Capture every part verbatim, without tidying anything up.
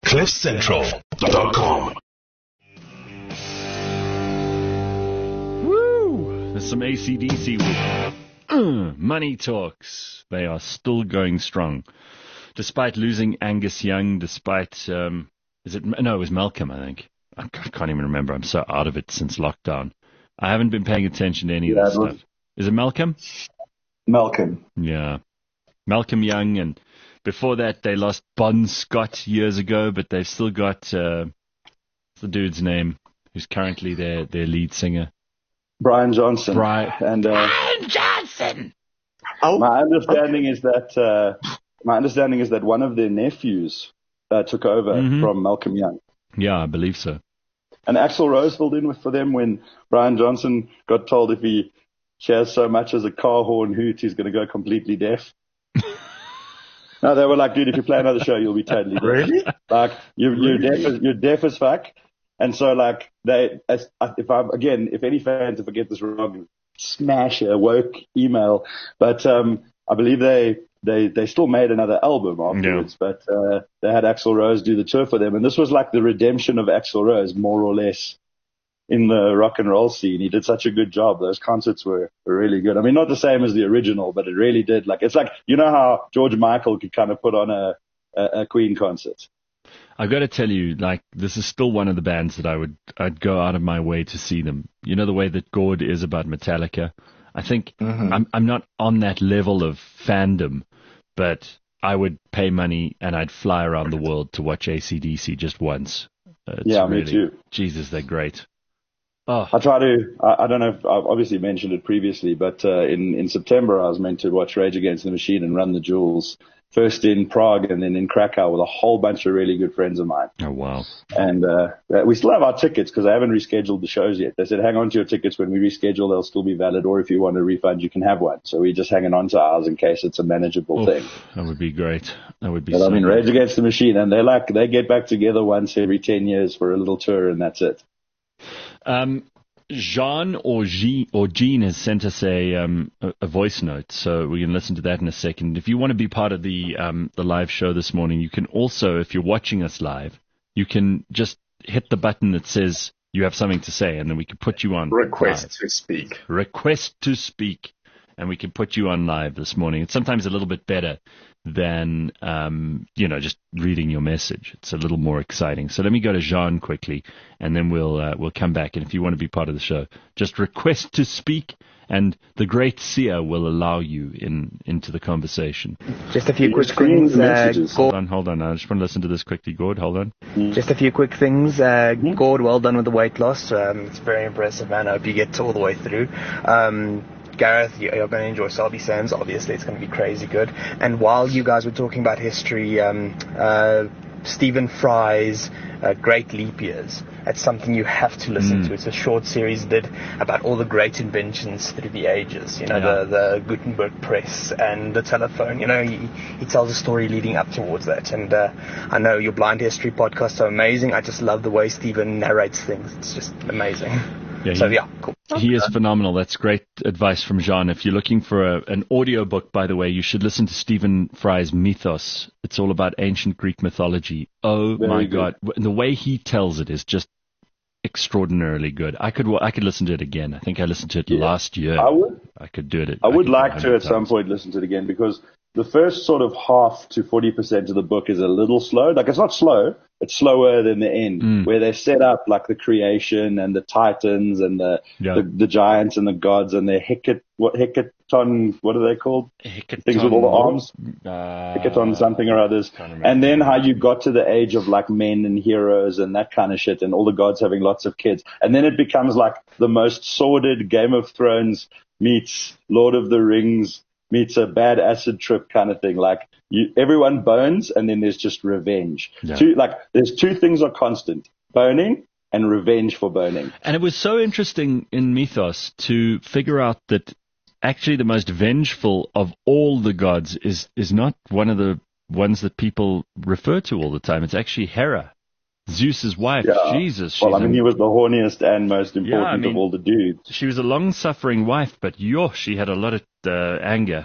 cliff central dot com. Woo! There's some A C D C with uh, Money Talks. They are still going strong. Despite losing Angus Young, despite, um, is it, no, it was Malcolm, I think. I can't even remember. I'm so out of it since lockdown. I haven't been paying attention to any yeah, of this stuff. Is it Malcolm? Malcolm. Yeah. Malcolm Young, and before that they lost Bon Scott years ago, but they've still got, uh, what's the dude's name, who's currently their, their lead singer? Brian Johnson. Brian, and, uh, Brian Johnson! My understanding is that, uh, my understanding is that one of their nephews uh, took over mm-hmm. from Malcolm Young. Yeah, I believe so. And Axl Rose filled in with for them when Brian Johnson got told if he hears so much as a car horn hoot, he's going to go completely deaf. No, they were like, dude, if you play another show, you'll be totally deaf. Really? Like, you, you're really? deaf as, you're deaf as fuck. And so, like, they, as, if I'm, again, if any fans, if I get this wrong, smash a woke email. But, um, I believe they, they, they still made another album afterwards, yeah. but, uh, they had Axl Rose do the tour for them. And this was like the redemption of Axl Rose, more or less, in the rock and roll scene. He did such a good job. Those concerts were, were really good. I mean, not the same as the original, but it really did. Like, it's like, you know how George Michael could kind of put on a, a, a Queen concert. I've got to tell you, like, this is still one of the bands that I would, I'd go out of my way to see them. You know, the way that Gord is about Metallica. I think mm-hmm. I'm, I'm not on that level of fandom, but I would pay money and I'd fly around the world to watch A C D C just once. Uh, yeah, really, me too. Jesus, they're great. Oh. I try to, I, I don't know if I've obviously mentioned it previously, but uh, in, in September I was meant to watch Rage Against the Machine and Run the Jewels, first in Prague and then in Krakow with a whole bunch of really good friends of mine. Oh, wow. And uh, we still have our tickets because I haven't rescheduled the shows yet. They said hang on to your tickets. When we reschedule, they'll still be valid, or if you want a refund, you can have one. So we're just hanging on to ours in case it's a manageable Oof, thing. That would be great. That would be But so I mean, great. Rage Against the Machine, and they like, they get back together once every ten years for a little tour, and that's it. Um, Jean or Jean, or Jean has sent us a, um, a a voice note, so we can listen to that in a second. If you want to be part of the um, the live show this morning, you can also, if you're watching us live, you can just hit the button that says you have something to say, and then we can put you on Request live. to speak. Request to speak, and we can put you on live this morning. It's sometimes a little bit better than, um, you know, just reading your message. It's a little more exciting. So let me go to Jean quickly, and then we'll uh, we'll come back. And if you want to be part of the show, just request to speak, and the great Sia will allow you in into the conversation. Just a few quick things. Uh, hold on, hold on. I just want to listen to this quickly, Gord. Hold on. Just a few quick things. Uh, Gord, well done with the weight loss. Um, it's very impressive, man. I hope you get all the way through. Um, Gareth, you're going to enjoy Selby Sands. Obviously, it's going to be crazy good. And while you guys were talking about history, um, uh, Stephen Fry's uh, Great Leap Years, that's something you have to listen mm. to. It's a short series did about all the great inventions through the ages. You know, yeah. the, the Gutenberg press and the telephone. You know, he, he tells a story leading up towards that. And uh, I know your Blind History podcasts are amazing. I just love the way Stephen narrates things. It's just amazing. Yeah, so, he, yeah, cool. He is phenomenal. That's great advice from Jean. If you're looking for a, an audio book, by the way, you should listen to Stephen Fry's Mythos. It's all about ancient Greek mythology. Oh, Very my good. God. The way he tells it is just extraordinarily good. I could I could listen to it again. I think I listened to it yeah. last year. I would. I could do it. I would I like to at times. some point listen to it again, because the first sort of half to forty percent of the book is a little slow. Like, it's not slow. It's slower than the end, mm. where they set up like the creation and the titans and the yeah. the, the giants and the gods and the hecat what hecaton what are they called? Hecaton. Things with all the arms. Uh, hecaton something or others. And then how you got to the age of like men and heroes and that kind of shit, and all the gods having lots of kids. And then it becomes like the most sordid Game of Thrones meets Lord of the Rings meets a bad acid trip kind of thing. Like, you, everyone bones, and then there's just revenge. Yeah. Two, like, there's two things are constant: boning and revenge for boning. And it was so interesting in Mythos to figure out that actually the most vengeful of all the gods is is not one of the ones that people refer to all the time. It's actually Hera, Zeus's wife. Yeah. Jesus. Well, I mean, a, he was the horniest and most important yeah, I mean, of all the dudes. She was a long-suffering wife, but yo, she had a lot of uh, anger.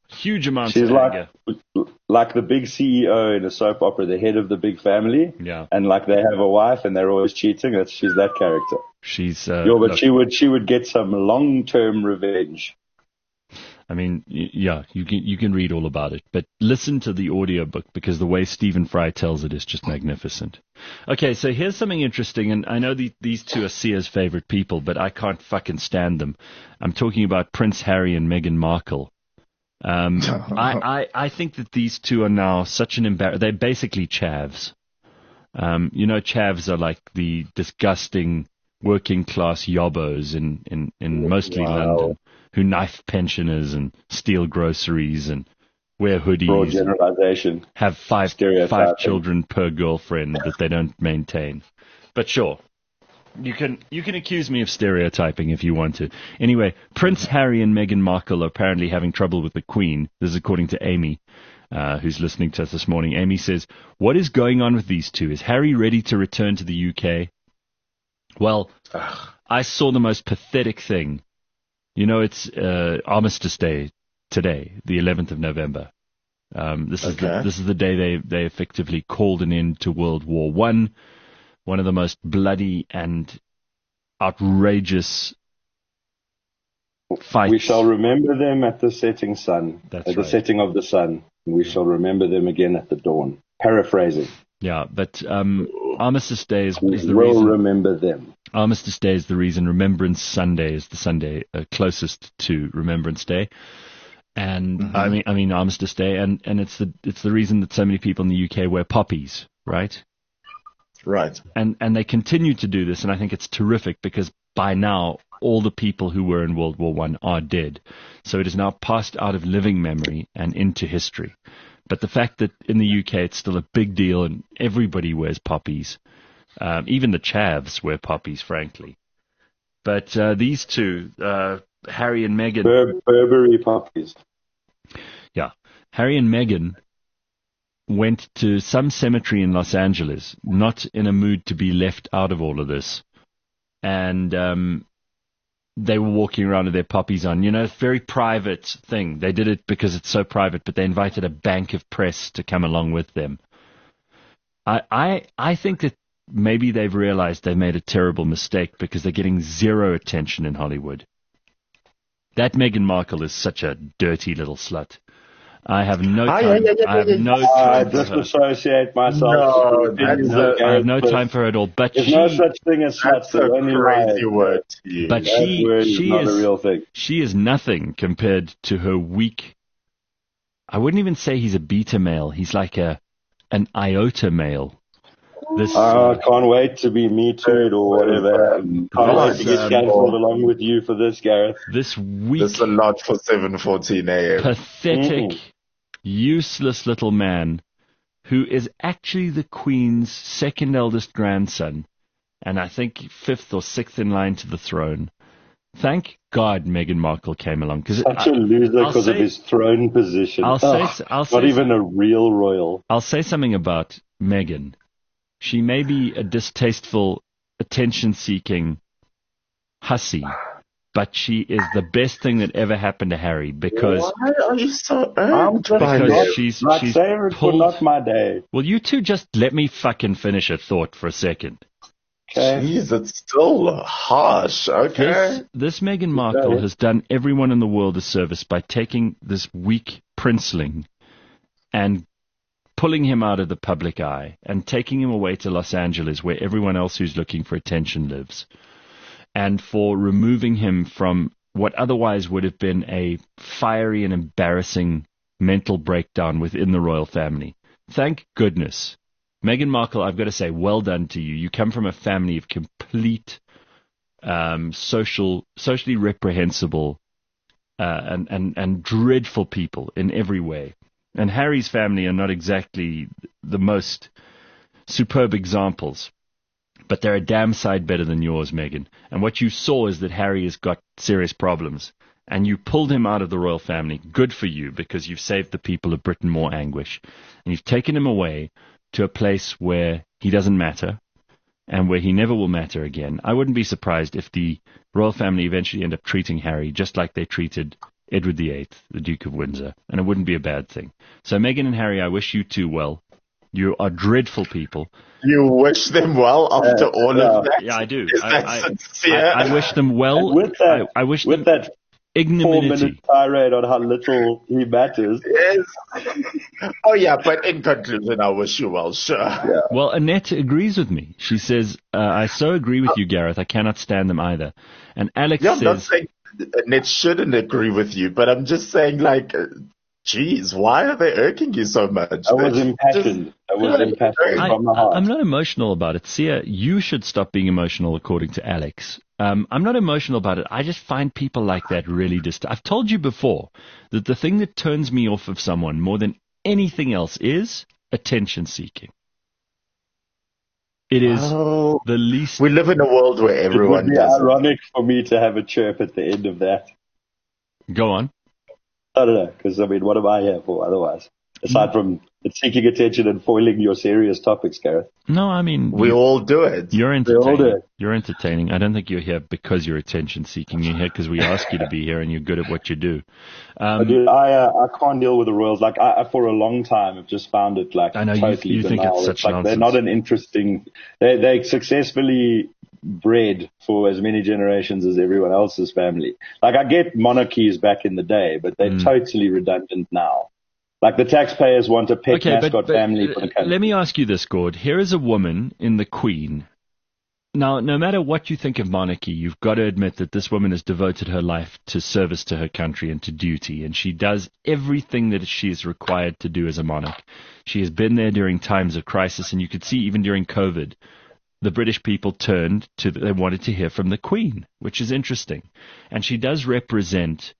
Huge amounts She's of like anger. like the big C E O in a soap opera, the head of the big family. Yeah. And like they have a wife and they're always cheating. That's she's that character. She's. Uh, Yo, but look, she would she would get some long term revenge. I mean, y- yeah, you can you can read all about it, but listen to the audiobook because the way Stephen Fry tells it is just magnificent. Okay, so here's something interesting, and I know the, these two are Sia's favorite people, but I can't fucking stand them. I'm talking about Prince Harry and Meghan Markle. Um, I, I, I think that these two are now such an embarrassment. They're basically chavs. Um, you know, chavs are like the disgusting working class yobbos in, in, in mostly Wow. London who knife pensioners and steal groceries and wear Broad hoodies, and generalization. have five Stereotyping. five children per girlfriend that they don't maintain. But sure. You can you can accuse me of stereotyping if you want to. Anyway, Prince Harry and Meghan Markle are apparently having trouble with the Queen. This is according to Amy, uh, who's listening to us this morning. Amy says, "What is going on with these two? Is Harry ready to return to the U K?" Well, I saw the most pathetic thing. You know, it's uh, Armistice Day today, the eleventh of November. Um, this is Okay. the, this is the day they they effectively called an end to World War One. One of the most bloody and outrageous fights. We shall remember them at the setting sun. That's at the right. setting of the sun. We shall remember them again at the dawn. Paraphrasing. Yeah, but um, Armistice Day is, We is the will reason. remember them. Armistice Day is the reason. Remembrance Sunday is the Sunday uh, closest to Remembrance Day, and Mhm. I mean, I mean Armistice Day, and, and it's the it's the reason that so many people in the U K wear poppies, right? Right. And and they continue to do this, and I think it's terrific because by now all the people who were in World War One are dead, so it is now passed out of living memory and into history. But the fact that in the U K it's still a big deal and everybody wears poppies, um, even the chavs wear poppies, frankly. But uh, these two, uh, Harry and Meghan, Bur- Burberry poppies. yeah, Harry and Meghan went to some cemetery in Los Angeles, not in a mood to be left out of all of this. And um, they were walking around with their poppies on. You know, it's a very private thing. They did it because it's so private, but they invited a bank of press to come along with them. I, I, I think that maybe they've realized they've made a terrible mistake because they're getting zero attention in Hollywood. That Meghan Markle is such a dirty little slut. I have no Ah, time. yeah, yeah, yeah, I have yeah, no I time for her. disassociate myself. No, with the that opinions is of a- I Gareth, have no but time for her at all. But There's she, no such thing as sluts. That's a There's only crazy lies. word to use. But That she- word is she not is- a real thing. she is nothing compared to her weak. I wouldn't even say he's a beta male. He's like a an iota male. This Uh, can't wait to be Me Too'd or whatever. Um, Can't wait to this, get um, cancelled along with you for this, Gareth. this weak, This is a lot for seven fourteen a.m. pathetic, Mm. useless little man who is actually the Queen's second eldest grandson, and I think fifth or sixth in line to the throne. Thank God Meghan Markle came along because Such a loser I'll because of say- his throne position. I'll say, Ugh, I'll not say, even a real royal. I'll say something about Meghan. She may be a distasteful, attention-seeking hussy, but she is the best thing that ever happened to Harry because Why are you so I'm irked just by because not, this? she's not she's favorite for pulled. not my day. Well, you two just let me fucking finish a thought for a second. Okay. Jeez, it's still harsh. Okay. This this Meghan Markle Yeah. has done everyone in the world a service by taking this weak princeling and pulling him out of the public eye and taking him away to Los Angeles where everyone else who's looking for attention lives, and for removing him from what otherwise would have been a fiery and embarrassing mental breakdown within the royal family. Thank goodness. Meghan Markle, I've got to say, well done to you. You come from a family of complete um, social, socially reprehensible uh, and, and, and dreadful people in every way. And Harry's family are not exactly the most superb examples, but they're a damn side better than yours, Meghan. And what you saw is that Harry has got serious problems, and you pulled him out of the royal family. Good for you, because you've saved the people of Britain more anguish. And you've taken him away to a place where he doesn't matter and where he never will matter again. I wouldn't be surprised if the royal family eventually end up treating Harry just like they treated Edward the Eighth, the Duke of Windsor, and it wouldn't be a bad thing. So Meghan and Harry, I wish you two well. You are dreadful people. You wish them well after Uh, all yeah. of that? Yeah, I do. Is I, that I, sincere? I, I wish them well. And with that, I, I wish with them that ignominy. four-minute tirade on how little he matters. Yes. Oh, yeah, but in conclusion, I wish you well, sure. Yeah. Well, Annette agrees with me. She says, uh, I so agree with you, Gareth. I cannot stand them either. And Alex Yeah, I'm not says, saying Annette shouldn't agree with you, but I'm just saying, like, uh, geez, why are they irking you so much? I was Just- impassioned. I was Yeah, impassioned I, from the heart. I'm not emotional about it. Sia, you should stop being emotional, according to Alex. Um, I'm not emotional about it. I just find people like that really dist- I've told you before that the thing that turns me off of someone more than anything else is attention seeking. It is Oh, the least. we live in a world where It would everyone be does it. ironic for me to have a chirp at the end of that. Go on. I don't know, because I mean, what am I here for otherwise? Aside from seeking attention and foiling your serious topics, Gareth. No, I mean, We you, all do it. you're all entertaining. do. You're entertaining. I don't think you're here because you're attention seeking. You're here because we ask you to be here and you're good at what you do. Um, Dude, I uh, I can't deal with the Royals. Like I, I for a long time have just found it like I know, you- totally you think banal. it's such like nonsense. they're not an interesting. They they successfully bred for as many generations as everyone else's family. Like I get monarchies back in the day, but they're Mm. totally redundant now. Like the taxpayers want a pet Okay, but, mascot but family for the country. let me ask you this, Gord. Here is a woman in the Queen. Now, no matter what you think of monarchy, you've got to admit that this woman has devoted her life to service to her country and to duty, and she does everything that she is required to do as a monarch. She has been there during times of crisis, and you could see even during COVID, the British people turned to, they wanted to hear from the Queen, which is interesting. And she does represent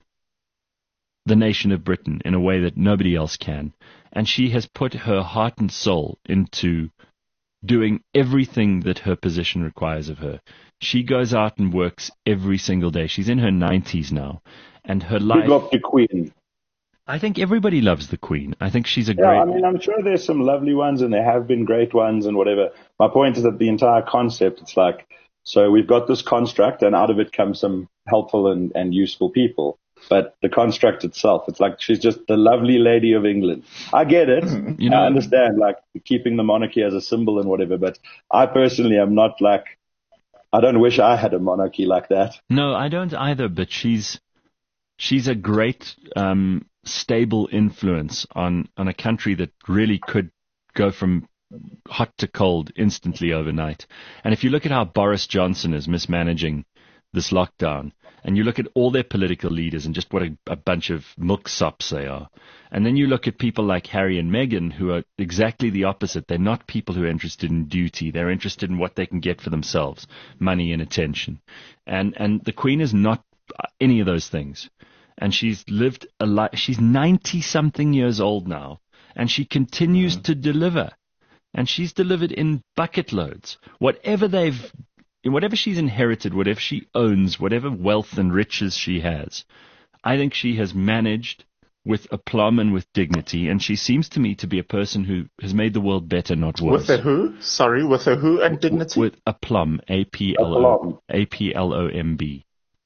the nation of Britain in a way that nobody else can. And she has put her heart and soul into doing everything that her position requires of her. She goes out and works every single day. She's in her nineties now. And her life... Big up the Queen. I think everybody loves the Queen. I think she's a Yeah, great... I mean, I'm sure there's some lovely ones and there have been great ones and whatever. My point is that the entire concept, it's like, so we've got this construct and out of it comes some helpful and, and useful people. But the construct itself, it's like she's just the lovely lady of England. I get it. You know- I understand, like, keeping the monarchy as a symbol and whatever. But I personally am not like, I don't wish I had a monarchy like that. No, I don't either, but she's she's a great um, stable influence on, on a country that really could go from hot to cold instantly overnight. And if you look at how Boris Johnson is mismanaging this lockdown, and you look at all their political leaders and just what a, a bunch of milksops they are, and then you look at people like Harry and Meghan, who are exactly the opposite. They're not people who are interested in duty. They're interested in what they can get for themselves, money and attention. And and the Queen is not any of those things. And she's lived a life. She's ninety-something years old now, and she continues to deliver. And she's delivered in bucket loads. Whatever they've Whatever she's inherited, whatever she owns, whatever wealth and riches she has, I think she has managed with aplomb and with dignity, and she seems to me to be a person who has made the world better, not worse. With a who? Sorry, with a who and dignity? With aplomb, A P L O, A P L O M B.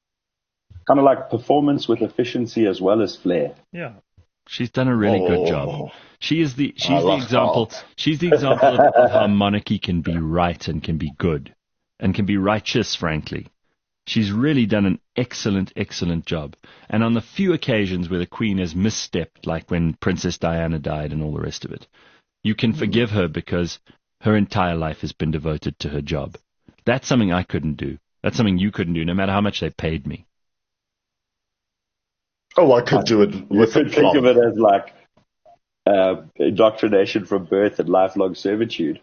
Kind of like performance with efficiency as well as flair. Yeah. She's done a really good job. Oh. She is the she's I the love example. that. She's the example of, of how monarchy can be right and can be good and can be righteous. Frankly, she's really done an excellent, excellent job. And on the few occasions where the Queen has misstepped, like when Princess Diana died and all the rest of it, you can forgive her because her entire life has been devoted to her job. That's something I couldn't do. That's something you couldn't do, no matter how much they paid me. Oh, I could do it You with a could think of plum. it as like uh, indoctrination from birth and lifelong servitude.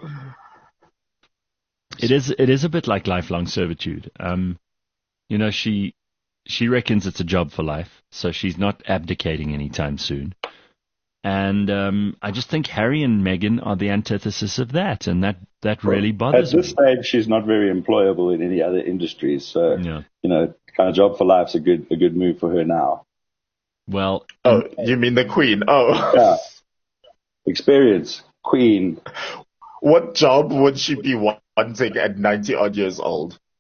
It is it is a bit like lifelong servitude. Um, you know, she she reckons it's a job for life, so she's not abdicating anytime soon. And um, I just think Harry and Meghan are the antithesis of that, and that, that really bothers At this me. stage, she's not very employable in any other industries. So, Yeah. you know, kind of job for life's a good a good move for her now. Well, Oh, you mean the Queen? Oh. Yeah. Experience, Queen. What job would she be wanting at ninety odd years old?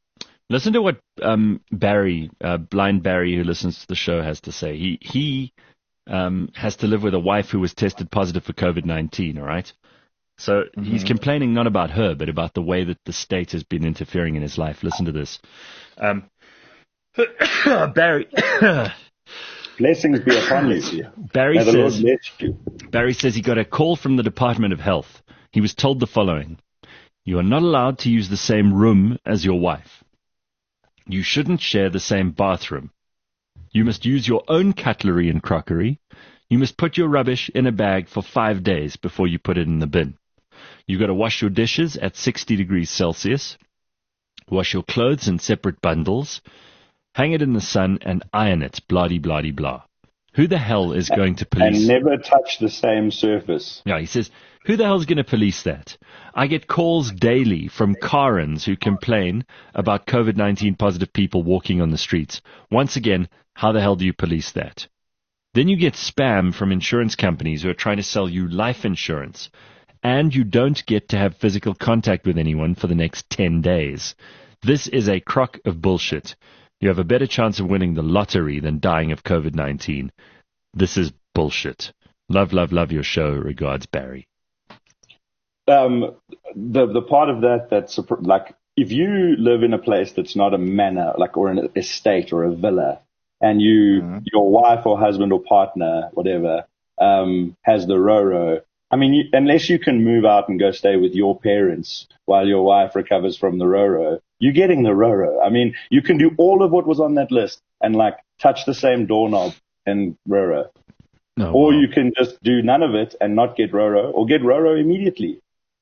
Listen to what um, Barry, uh, blind Barry, who listens to the show, has to say. He he um, has to live with a wife who was tested positive for COVID nineteen, all right? So mm-hmm. he's complaining not about her, but about the way that the state has been interfering in his life. Listen to this. Um, Barry... Blessings be upon you. Barry May the Lord says, bless you. Barry says he got a call from the Department of Health. He was told the following. You are not allowed to use the same room as your wife. You shouldn't share the same bathroom. You must use your own cutlery and crockery. You must put your rubbish in a bag for five days before you put it in the bin. You've got to wash your dishes at sixty degrees Celsius. Wash your clothes in separate bundles. Hang it in the sun and iron it, blah-de-blah-de-blah. Who the hell is going to police... And never touch the same surface. Yeah, he says, who the hell is going to police that? I get calls daily from Karens who complain about COVID nineteen positive people walking on the streets. Once again, how the hell do you police that? Then you get spam from insurance companies who are trying to sell you life insurance. And you don't get to have physical contact with anyone for the next ten days. This is a crock of bullshit. You have a better chance of winning the lottery than dying of COVID nineteen. This is bullshit. Love, love, love your show. Regards, Barry. Um, the the part of that that's like, if you live in a place that's not a manor, like, or an estate or a villa, and you mm-hmm. your wife or husband or partner, whatever, um, has the Roro. I mean, you, unless you can move out and go stay with your parents while your wife recovers from the Roro, you're getting the Roro. I mean, you can do all of what was on that list and, like, touch the same doorknob and Roro. Oh, or wow. you can just do none of it and not get Roro, or get Roro immediately.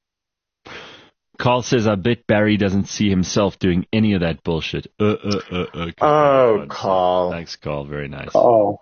Carl says, I bet Barry doesn't see himself doing any of that bullshit. Uh, uh, uh, uh, oh, Carl. Thanks, Carl. Very nice. Oh.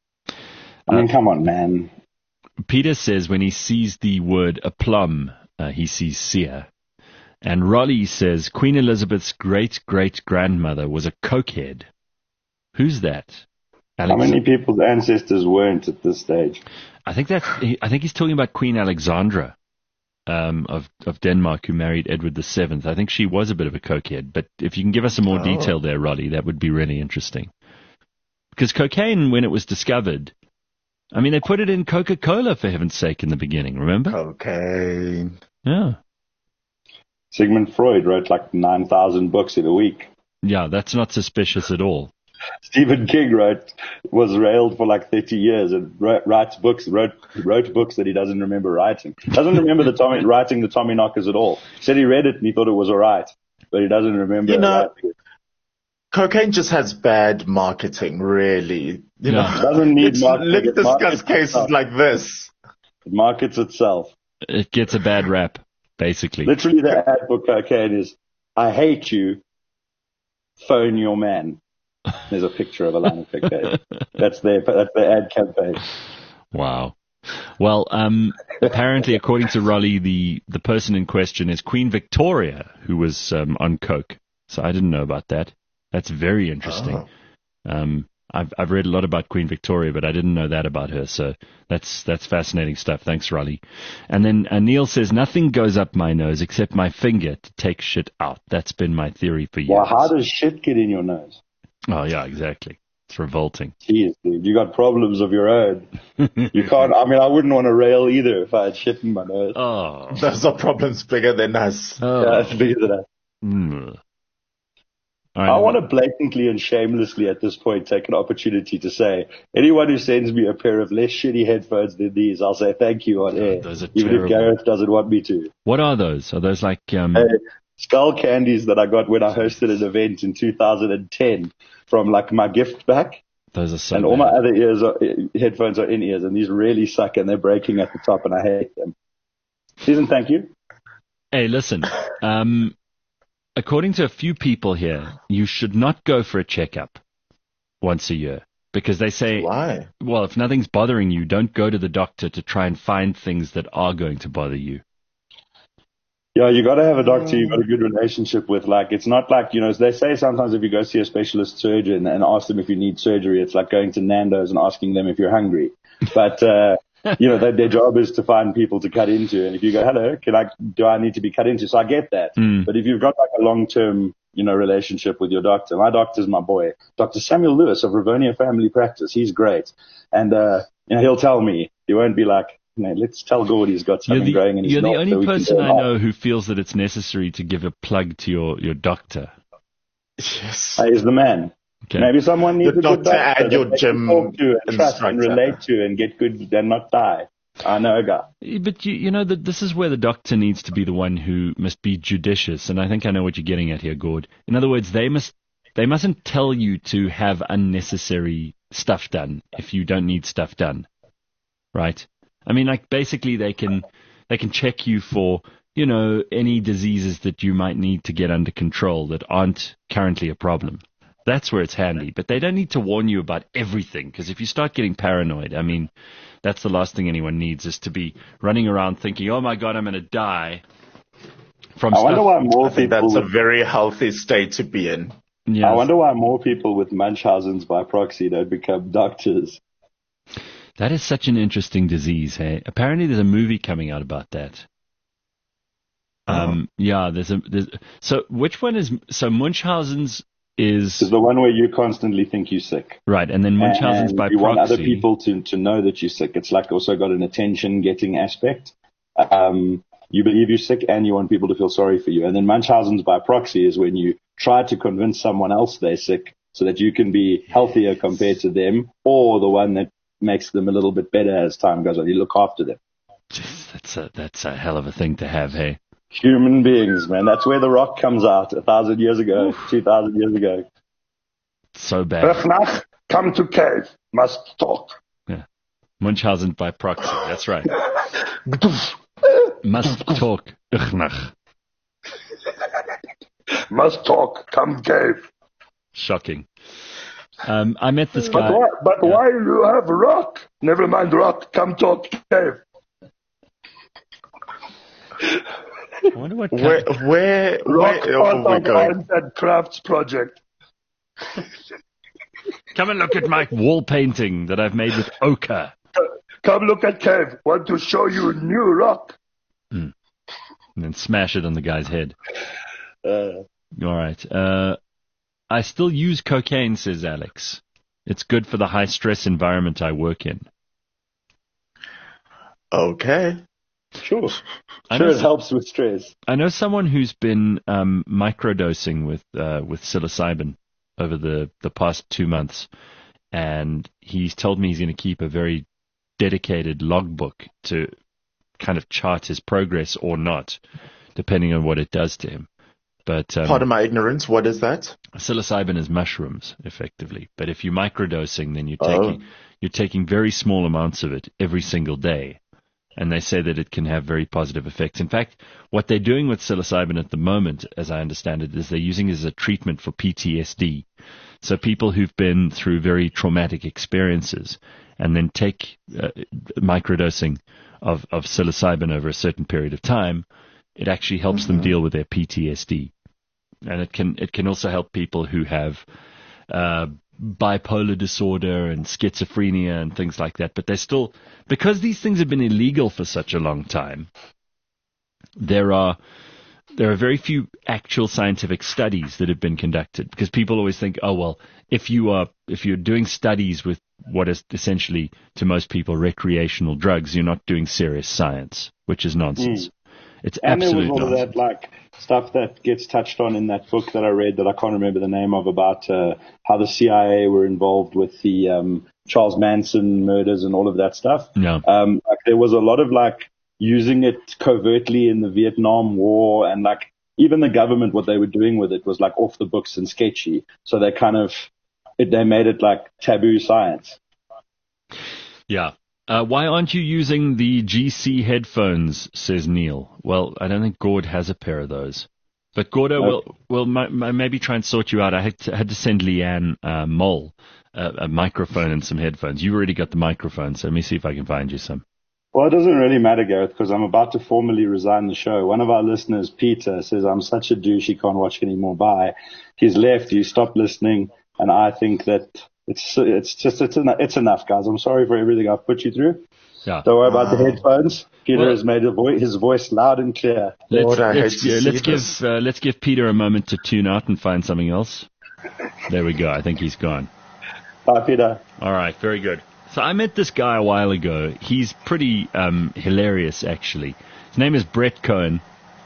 I mean, uh, come on, man. Peter says when he sees the word aplomb, uh, he sees seer. And Rolly says Queen Elizabeth's great-great-grandmother was a cokehead. Who's that? Alex- How many people's ancestors weren't at this stage? I think that's. I think he's talking about Queen Alexandra um, of of Denmark, who married Edward the Seventh. I think she was a bit of a cokehead. But if you can give us some more oh. detail there, Rolly, that would be really interesting. Because cocaine, when it was discovered, I mean, they put it in Coca-Cola, for heaven's sake, in the beginning, remember? Cocaine. Yeah. Sigmund Freud wrote like nine thousand books in a week. Yeah, that's not suspicious at all. Stephen King wrote, was railed for like thirty years and wrote, writes books, wrote, wrote books that he doesn't remember writing. Doesn't remember the Tommy, writing the Tommy Knockers at all. Said he read it and he thought it was alright, but he doesn't remember you know, writing it. Cocaine just has bad marketing, really. You know, it doesn't need let's, marketing. let's It discuss markets cases itself. like this. It markets itself. It gets a bad rap, basically. Literally, the ad for cocaine is, I hate you, phone your man. There's a picture of a line of cocaine. That's their, that's their ad campaign. Wow. Well, um, apparently, according to Rolly, the, the person in question is Queen Victoria, who was um, on coke. So I didn't know about that. That's very interesting. Oh. Um, I've I've read a lot about Queen Victoria, but I didn't know that about her. So that's that's fascinating stuff. Thanks, Rolly. And then uh, Neil says, nothing goes up my nose except my finger to take shit out. That's been my theory for years. Well, how does shit get in your nose? Oh, yeah, exactly. It's revolting. Jeez, dude, you got problems of your own. You can't, I mean, I wouldn't want to rail either if I had shit in my nose. Oh. Those are problems bigger than us. oh. Yeah, it's bigger than that. Mm. All right, I want to blatantly and shamelessly at this point take an opportunity to say, anyone who sends me a pair of less shitty headphones than these, I'll say thank you on air. Those are even terrible. if Gareth doesn't want me to. What are those? Are those like... Um... Hey, skull candies that I got when I hosted an event in two thousand ten from like my gift back. Those are so and bad. all my other ears are, headphones are in ears, and these really suck, and they're breaking at the top, and I hate them. Season, thank you. Hey, listen. Um, according to a few people here, you should not go for a checkup once a year because they say, Why? well, if nothing's bothering you, don't go to the doctor to try and find things that are going to bother you. Yeah, you got to have a doctor you got a good relationship with. Like, it's not like, you know, they say sometimes if you go see a specialist surgeon and ask them if you need surgery, it's like going to Nando's and asking them if you're hungry. But, uh, you know, their, their job is to find people to cut into. And if you go, hello, can I, do I need to be cut into? So I get that. Mm. But if you've got like a long-term, you know, relationship with your doctor. My doctor's my boy, Doctor Samuel Lewis of Ravonia Family Practice. He's great. And, uh, you know, he'll tell me, he won't be like, no, let's tell Gord he's got something the, growing in his You're the knob only so we can person go I off. know who feels that it's necessary to give a plug to your, your doctor. Yes. Uh, He's the man. Okay. Maybe someone needs The a good doctor doctor and your that they can gym talk to and trust and instructor. relate to and get good and not die. I know a guy. But you, you know that this is where the doctor needs to be the one who must be judicious, and I think I know what you're getting at here, Gord. In other words, they must they mustn't tell you to have unnecessary stuff done if you don't need stuff done, right? I mean, like basically they can they can check you for you know any diseases that you might need to get under control that aren't currently a problem. That's where it's handy, but they don't need to warn you about everything, because if you start getting paranoid, I mean, that's the last thing anyone needs, is to be running around thinking, oh my God, I'm going to die from I stuff. wonder why more I think people that's a with, very healthy state to be in. Yes. I wonder why more people with Munchausen's by proxy don't become doctors. That is such an interesting disease, hey? Apparently there's a movie coming out about that. Um, yeah, there's a, there's, so which one is, so Munchausen's is, It's the one where you constantly think you're sick. right, and then Munchausen's and by you proxy. want other people to, to know that you're sick. It's like also got an attention getting aspect. Um, you believe you're sick and you want people to feel sorry for you. And then Munchausen's by proxy is when you try to convince someone else they're sick so that you can be healthier compared to them, or the one that makes them a little bit better as time goes on. You look after them. Jeez, that's a, that's a hell of a thing to have, hey? Human beings, man. That's where the rock comes out a thousand years ago, two thousand years ago. So bad. Rechnach, come to cave. Must talk. Yeah. Munchausen by proxy, that's right. Must talk. Ughnach. Must talk. Come cave. Shocking. Um, I met this But guy. why, but Yeah. why you have rock? Never mind rock. Come talk cave. I wonder what kind Where, where, Rock where part oh my of God. Arts and Crafts project. Come and look at my wall painting that I've made with ochre. Come look at cave. Want to show you new rock. And then smash it on the guy's head. Uh, All right. Uh, I still use cocaine, says Alex. It's good for the high stress environment I work in. Okay. sure. I Sure, know it some- helps with stress. I know someone who's been um, microdosing with uh, with psilocybin over the, the past two months, and he's told me he's going to keep a very dedicated logbook to kind of chart his progress or not, depending on what it does to him. But um, Pardon my ignorance. What is that? psilocybin is mushrooms, effectively. But if you're microdosing, then you're Oh. taking you're taking very small amounts of it every single day. And they say that it can have very positive effects. In fact, what they're doing with psilocybin at the moment, as I understand it, is they're using it as a treatment for P T S D. So people who've been through very traumatic experiences and then take uh, microdosing of, of psilocybin over a certain period of time, it actually helps them deal with their P T S D. And it can it can also help people who have uh, bipolar disorder and schizophrenia and things like that. But they're still, because these things have been illegal for such a long time, there are there are very few actual scientific studies that have been conducted, because people always think, oh well, if you are if you're doing studies with what is essentially to most people recreational drugs, you're not doing serious science, which is nonsense. Mm. It's And there absolute was all of nonsense. that like stuff that gets touched on in that book that I read that I can't remember the name of, about uh, how the C I A were involved with the um, Charles Manson murders and all of that stuff. Yeah. Um, like there was a lot of like using it covertly in the Vietnam War, and like even the government, what they were doing with it was like off the books and sketchy. So they kind of it, they made it like taboo science. Yeah. Uh, why aren't you using the G C headphones, says Neil. Well, I don't think Gord has a pair of those. But Gordo No. will will my, my, maybe try and sort you out. I had to, had to send Leanne uh, Mole uh, a microphone and some headphones. You already got the microphone, so let me see if I can find you some. Well, it doesn't really matter, Gareth, because I'm about to formally resign the show. One of our listeners, Peter, says I'm such a douche he can't watch anymore. Bye. He's left. He stopped listening, and I think that it's it's just it's enough, it's enough, guys. I'm sorry for everything I've put you through. Yeah. Don't worry about the headphones. Peter Well- has made a vo- his voice loud and clear. Let's, Lord, I let's, hate to uh, see let's this. give uh, let's give Peter a moment to tune out and find something else. There we go. I think he's gone. Hi, Peter. All right, very good. So I met this guy a while ago. He's pretty um, hilarious, actually. His name is Brett Cohen,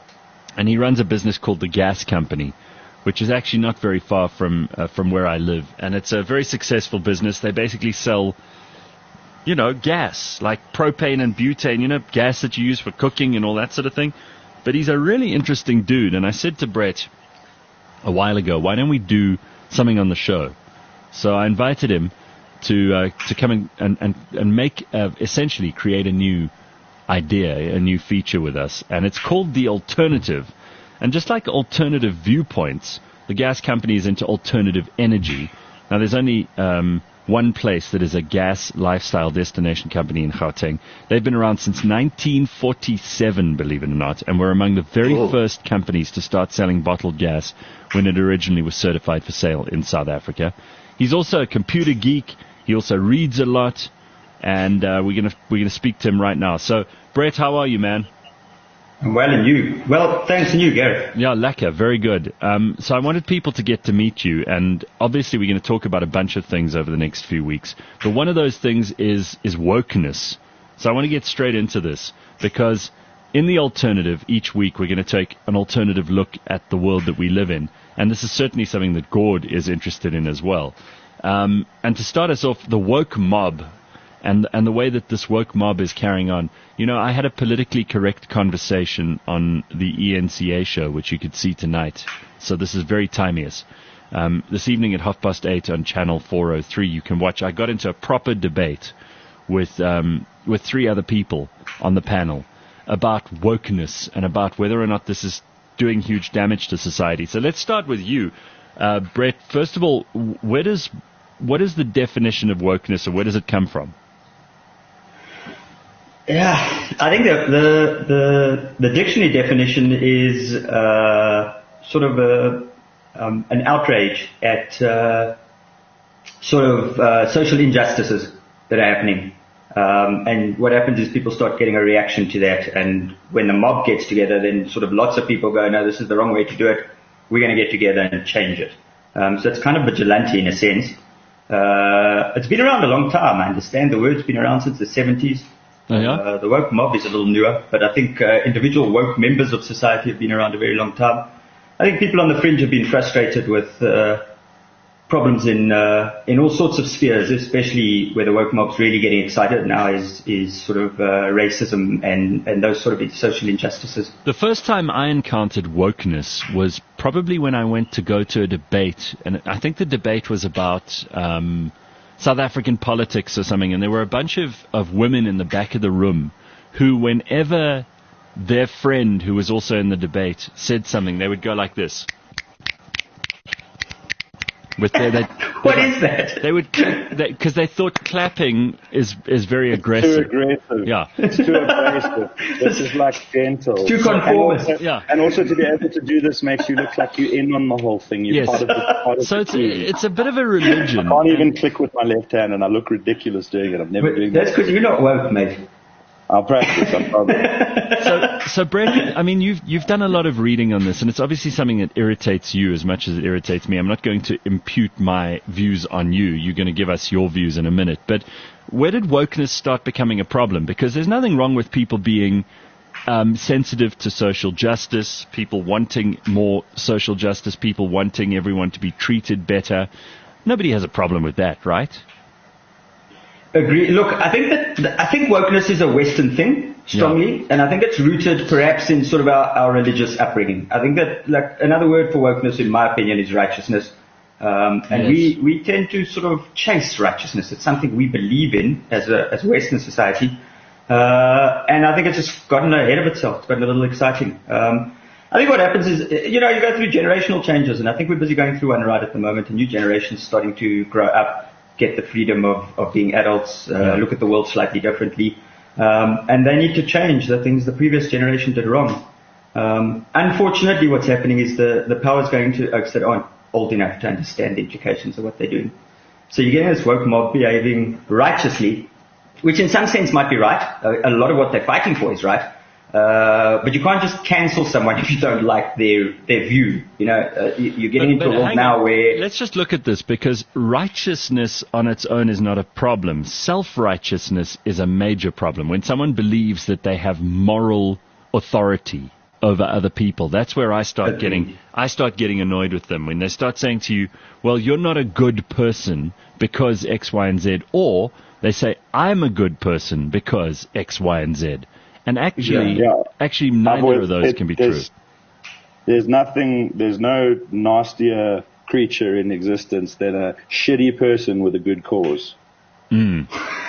and he runs a business called the Gas Company, which is actually not very far from uh, from where I live. And it's a very successful business. They basically sell, you know, gas, like propane and butane, you know, gas that you use for cooking and all that sort of thing. But he's a really interesting dude. And I said to Brett a while ago, why don't we do something on the show? So I invited him to uh, to come in and, and, and make, uh, essentially create a new idea, a new feature with us. And it's called The Alternative. And just like alternative viewpoints, the gas company is into alternative energy. Now, there's only um, one place that is a gas lifestyle destination company in Gauteng. They've been around since nineteen forty-seven, believe it or not, and were among the very Oh. first companies to start selling bottled gas when it originally was certified for sale in South Africa. He's also a computer geek. He also reads a lot, and uh, we're gonna we're gonna speak to him right now. So, Brett, how are you, man? Well, and you? Well, thanks and you, Gareth. Yeah, lekker, very good. Um, so I wanted people to get to meet you, and obviously we're going to talk about a bunch of things over the next few weeks. But one of those things is is wokeness. So I want to get straight into this, because in The Alternative, each week we're going to take an alternative look at the world that we live in, and this is certainly something that Gord is interested in as well. Um, and to start us off, the woke mob, and and the way that this woke mob is carrying on. You know, I had a politically correct conversation on the E N C A show, which you could see tonight. So this is very timeous. Um, this evening at half past eight on Channel four oh three, you can watch. I got into a proper debate with um, with three other people on the panel about wokeness and about whether or not this is doing huge damage to society. So let's start with you, uh, Brett. First of all, where does what is the definition of wokeness, or where does it come from? Yeah, I think the the the, the dictionary definition is uh, sort of a, um, an outrage at uh, sort of uh, social injustices that are happening. Um, and what happens is people start getting a reaction to that. And when the mob gets together, then sort of lots of people go, no, this is the wrong way to do it. We're going to get together and change it. Um, so it's kind of vigilante in a sense. Uh, it's been around a long time. I understand the word's been around since the seventies. Oh, yeah? Uh, the woke mob is a little newer, but I think uh, individual woke members of society have been around a very long time. I think people on the fringe have been frustrated with uh, problems in uh, in all sorts of spheres, especially where the woke mob's really getting excited now is is sort of uh, racism and, and those sort of social injustices. The first time I encountered wokeness was probably when I went to go to a debate, and I think the debate was about um, South African politics or something, and there were a bunch of, of women in the back of the room who, whenever their friend who was also in the debate said something, they would go like this. With their, they, What they, is that? They would, because they, they thought clapping is is very Too aggressive. aggressive. Yeah. It's too aggressive. This is like gentle. Too And conformist. also, Yeah. and also to be able to do this makes you look like you're in on the whole thing. You're Yes. part of the, part of So the it's team. it's a bit of a religion. I can't even click with my left hand, and I look ridiculous doing it. I'm never But doing that's that. because you're not woke, mate. I'll practice. I promise. So, so Brett, I mean, you've you've done a lot of reading on this, and it's obviously something that irritates you as much as it irritates me. I'm not going to impute my views on you. You're going to give us your views in a minute. But where did wokeness start becoming a problem? Because there's nothing wrong with people being um, sensitive to social justice, people wanting more social justice, people wanting everyone to be treated better. Nobody has a problem with that, right? Agree. Look, I think that that- I think wokeness is a Western thing strongly, and I think it's rooted perhaps in sort of our, our religious upbringing. I think that like another word for wokeness, in my opinion, is righteousness. Um, and Yes. we, we tend to sort of chase righteousness. It's something we believe in as a as a Western society, uh, and I think it's just gotten ahead of itself. It's gotten a little exciting. Um, I think what happens is, you know, you go through generational changes, and I think we're busy going through one right at the moment. A new generation is starting to grow up, get the freedom of, of being adults, uh, Yeah. look at the world slightly differently. Um, and they need to change the things the previous generation did wrong. Um, unfortunately, what's happening is the, the power is going to oaks that aren't old enough to understand the implications of what they're doing. So you're getting this woke mob behaving righteously which in some sense might be right. A, a lot of what they're fighting for is right. Uh, but you can't just cancel someone if you don't like their their view. You know, uh, you, you're getting but, into but a world now on. where... Let's just look at this, because righteousness on its own is not a problem. Self-righteousness is a major problem. When someone believes that they have moral authority over other people, that's where I start getting I start getting annoyed with them. When they start saying to you, well, you're not a good person because X, Y, and Z, or they say, I'm a good person because X, Y, and Z. And actually, Yeah, yeah. actually, neither always- of those it- can be true. there's, There's nothing, there's no nastier creature in existence than a shitty person with a good cause. Mm.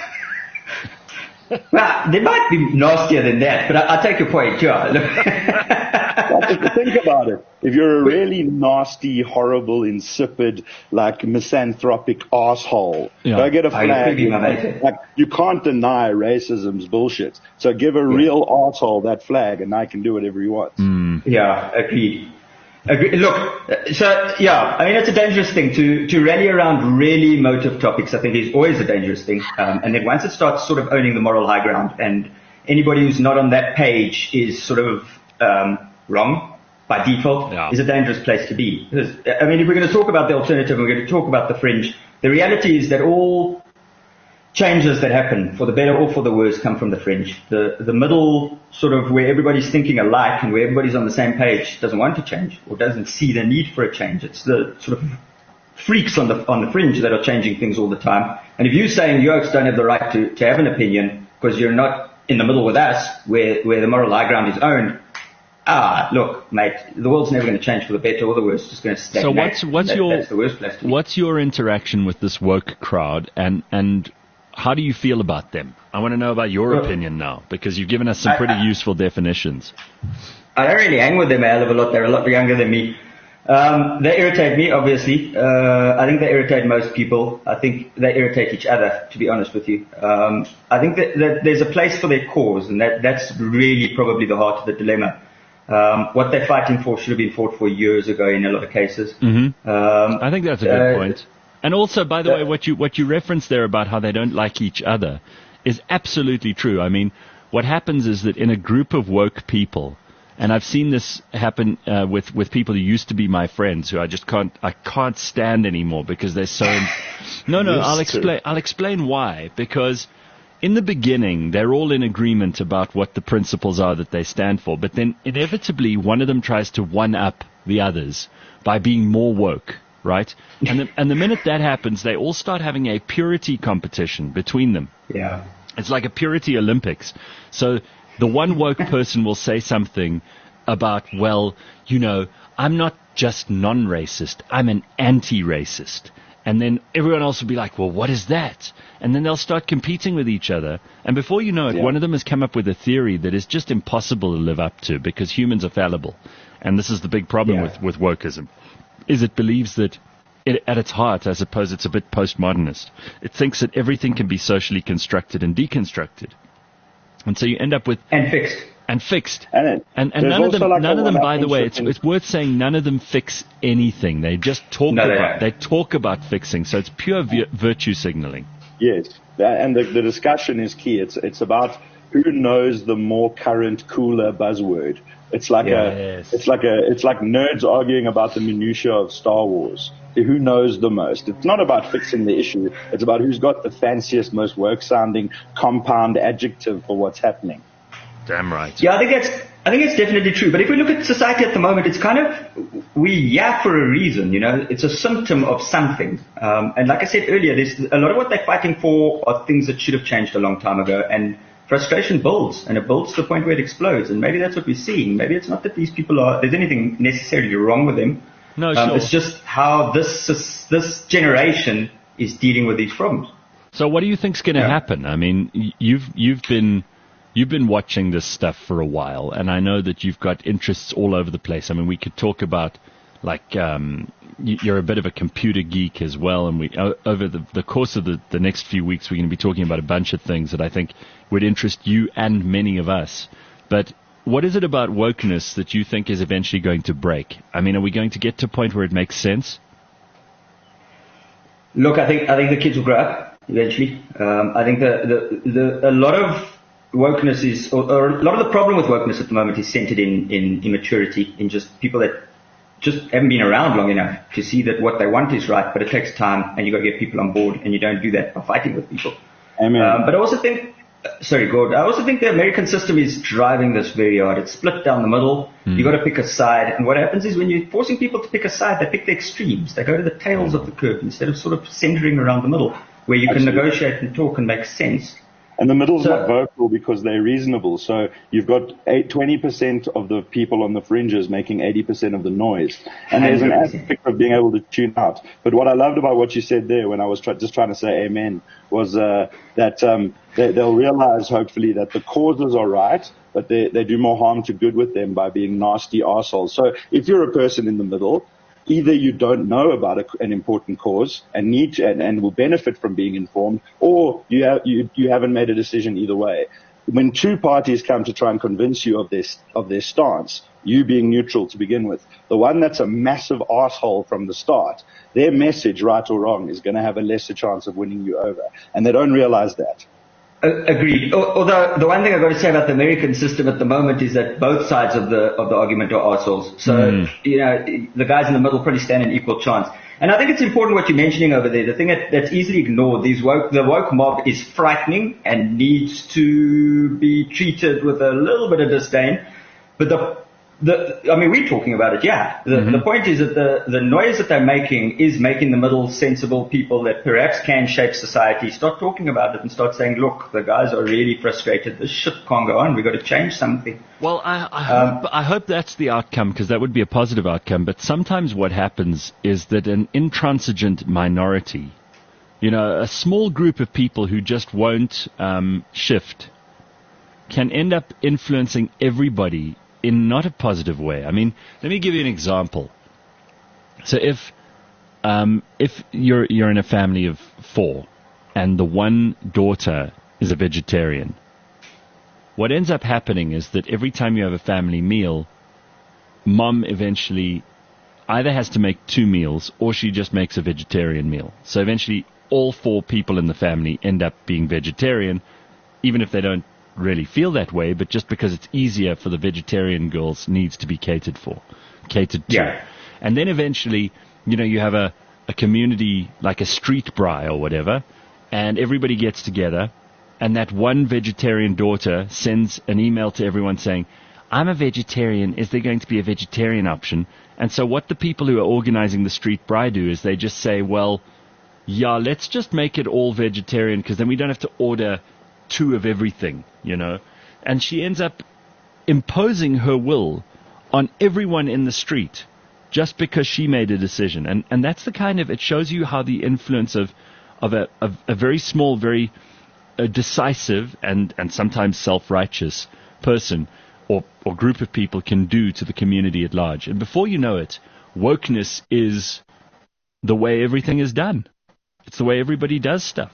Well, they might be nastier than that, but I, I take your point, yeah. Like, think about it. If you're a really nasty, horrible, insipid, like misanthropic asshole, Yeah. go get a Oh, you're flag. creepy, You, my mate. like, you can't deny racism's bullshit. So give a real asshole that flag, and I can do whatever he wants. Yeah, agreed. Agree. Look, uh, so yeah, I mean it's a dangerous thing to to rally around really emotive topics. I think is always a dangerous thing. Um, and then once it starts sort of owning the moral high ground, and anybody who's not on that page is sort of um, wrong by default, Yeah. is a dangerous place to be. Because, I mean, if we're going to talk about the alternative, we're going to talk about the fringe. The reality is that all changes that happen, for the better or for the worse, come from the fringe. The the middle, sort of where everybody's thinking alike and where everybody's on the same page, doesn't want to change or doesn't see the need for a change. It's the sort of freaks on the on the fringe that are changing things all the time. And if you saying Yokes don't have the right to, to have an opinion because you're not in the middle with us, where where the moral high ground is owned, ah, look, mate, the world's never going to change for the better or the worse. It's just going to stagnate. So what's what's that, your that's the worst place to be. what's your interaction with this woke crowd, and and how do you feel about them? I want to know about your Well, opinion now, because you've given us some pretty I- I- useful definitions. I don't really hang with them a hell of a lot. They're a lot younger than me. Um, they irritate me, obviously. Uh, I think they irritate most people. I think they irritate each other, to be honest with you. Um, I think that, that there's a place for their cause, and that, that's really probably the heart of the dilemma. Um, what they're fighting for should have been fought for years ago in a lot of cases. Mm-hmm. Um, I think that's a good uh, point. And also, by the uh, way, what you what you referenced there about how they don't like each other is absolutely true. I mean, what happens is that in a group of woke people, and I've seen this happen uh, with with people who used to be my friends, who I just can't I can't stand anymore because they're so. No, no, I'll Used to. explain. I'll explain why. Because in the beginning, they're all in agreement about what the principles are that they stand for, but then inevitably one of them tries to one up the others by being more woke. Right? And the, and the minute that happens, they all start having a purity competition between them. yeah. It's like a purity Olympics. So the one woke person will say something about, well, you know, I'm not just non-racist, I'm an anti-racist. And then everyone else will be like, well, what is that? And then they'll start competing with each other. And before you know it, Yeah. one of them has come up with a theory that is just impossible to live up to because humans are fallible. And this is the big problem Yeah. with, with wokeism. Is it believes that it, at its heart, I suppose it's a bit postmodernist. It thinks that everything can be socially constructed and deconstructed. And so you end up with, And fixed. and fixed. And, it, And, and there's none of also them, like none a of them, by the way, it's, one-upmanship it's worth saying none of them fix anything. They just talk No, they about, don't. they talk about fixing. So it's pure vi- virtue signaling. Yes, that, and the, the discussion is key. It's it's about who knows the more current, cooler buzzword. It's like Yes. a, it's like a, it's like nerds arguing about the minutia of Star Wars. Who knows the most? It's not about fixing the issue. It's about who's got the fanciest, most work-sounding compound adjective for what's happening. Damn right. Yeah, I think that's I think it's definitely true. But if we look at society at the moment, it's kind of we yeah for a reason. You know, it's a symptom of something. Um, and like I said earlier, there's a lot of what they're fighting for are things that should have changed a long time ago. And frustration builds, and it builds to the point where it explodes. And maybe that's what we're seeing. Maybe it's not that these people are there's anything necessarily wrong with them. No, Um, sure. It's just how this this generation is dealing with these problems. So what do you think's going to Yeah. happen? I mean, y- you've you've been you've been watching this stuff for a while, and I know that you've got interests all over the place. I mean, we could talk about like um, y- you're a bit of a computer geek as well, and we o- over the, the course of the, the next few weeks, we're going to be talking about a bunch of things that I think would interest you and many of us. But what is it about wokeness that you think is eventually going to break? I mean, are we going to get to a point where it makes sense? Look, I think I think the kids will grow up. eventually. Um, I think the, the, the, a lot of wokeness is, or, or a lot of the problem with wokeness at the moment is centered in, in immaturity, in just people that just haven't been around long enough to see that what they want is right, but it takes time, and you've got to get people on board, and you don't do that by fighting with people. Amen. Um, but I also think, sorry, Gord, I also think the American system is driving this very hard. It's split down the middle. Mm. You've got to pick a side, and what happens is when you're forcing people to pick a side, they pick the extremes. They go to the tails of the curve instead of sort of centering around the middle, where you Absolutely. can negotiate and talk and make sense. And the middle's so, not vocal because they're reasonable. So you've got eight, twenty percent of the people on the fringes making eighty percent of the noise. And there's an aspect of being able to tune out. But what I loved about what you said there when I was try, just trying to say amen was uh, that um, they, they'll realize, hopefully, that the causes are right, but they, they do more harm to good with them by being nasty arseholes. So if you're a person in the middle, either you don't know about a, an important cause and need to, and, and will benefit from being informed, or you, have, you you haven't made a decision either way. When two parties come to try and convince you of this of their stance, you being neutral to begin with, the one that's a massive arsehole from the start, their message, right or wrong, is going to have a lesser chance of winning you over, and they don't realize that. Agreed. Although the one thing I've got to say about the American system at the moment is that both sides of the of the argument are arseholes. So, mm. you know, the guys in the middle probably stand an equal chance. And I think it's important what you're mentioning over there. The thing that, that's easily ignored, these woke, the woke mob is frightening and needs to be treated with a little bit of disdain. But the The, I mean, we're talking about it, yeah. The, mm-hmm. the point is that the, the noise that they're making is making the middle sensible people that perhaps can shape society start talking about it and start saying, look, the guys are really frustrated. This shit can't go on. We've got to change something. Well, I, I, Um, hope, I hope that's the outcome, because that would be a positive outcome. But sometimes what happens is that an intransigent minority, you know, a small group of people who just won't um, shift, can end up influencing everybody in not a positive way. I mean, let me give you an example. So if um, if you're you're in a family of four and the one daughter is a vegetarian, what ends up happening is that every time you have a family meal, mom eventually either has to make two meals or she just makes a vegetarian meal. So eventually all four people in the family end up being vegetarian, even if they don't really feel that way, but just because it's easier for the vegetarian girls needs to be catered for, catered to. Yeah. And then eventually, you know, you have a, a community like a street braai or whatever, and everybody gets together, and that one vegetarian daughter sends an email to everyone saying, I'm a vegetarian, is there going to be a vegetarian option? And so what the people who are organizing the street braai do is they just say, well, yeah, let's just make it all vegetarian, because then we don't have to order two of everything, you know. And she ends up imposing her will on everyone in the street just because she made a decision. And and that's the kind of, it shows you how the influence of of a, of a very small, very uh, decisive and, and sometimes self-righteous person or, or group of people can do to the community at large. And before you know it, wokeness is the way everything is done. It's the way everybody does stuff.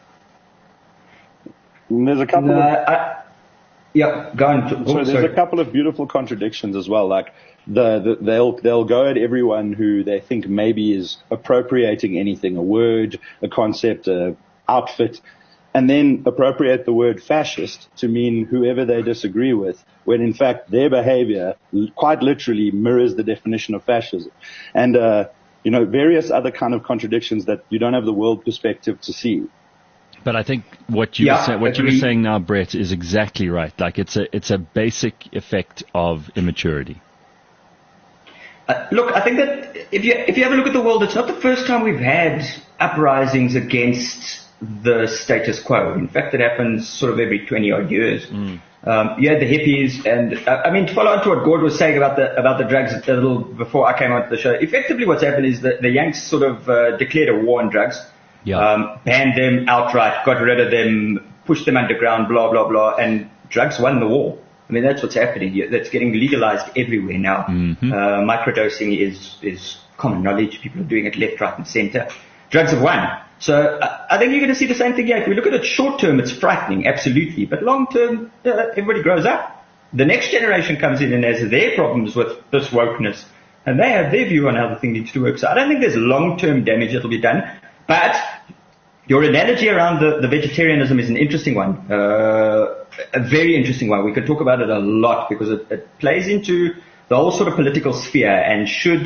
And there's a couple No, of I, yeah, go on. so there's sorry. a couple of beautiful contradictions as well. Like the, the they'll they'll go at everyone who they think maybe is appropriating anything, a word, a concept, a outfit, and then appropriate the word fascist to mean whoever they disagree with, when in fact their behavior quite literally mirrors the definition of fascism. And uh, you know, various other kind of contradictions that you don't have the world perspective to see. But I think what you Yeah, were say, what you were agree. saying now, Brett, is exactly right. Like it's a it's a basic effect of immaturity. Uh, look, I think that if you if you have a look at the world, it's not the first time we've had uprisings against the status quo. In fact, it happens sort of every twenty odd years. Mm. Um, you had the hippies, and uh, I mean, to follow on to what Gord was saying about the about the drugs a little before I came onto the show. Effectively, what's happened is that the Yanks sort of uh, declared a war on drugs. Yeah. Um, banned them outright, got rid of them, pushed them underground, blah, blah, blah, and drugs won the war. I mean, that's what's happening here. That's getting legalized everywhere now. Mm-hmm. Uh, microdosing is, is common knowledge. People are doing it left, right, and center. Drugs have won. So uh, I think you're going to see the same thing here. If we look at it short term, it's frightening, absolutely. But long term, uh, everybody grows up. The next generation comes in and has their problems with this wokeness, and they have their view on how the thing needs to work. So I don't think there's long term damage that will be done. But your analogy around the, the vegetarianism is an interesting one, uh, a very interesting one. We could talk about it a lot because it, it plays into the whole sort of political sphere. And should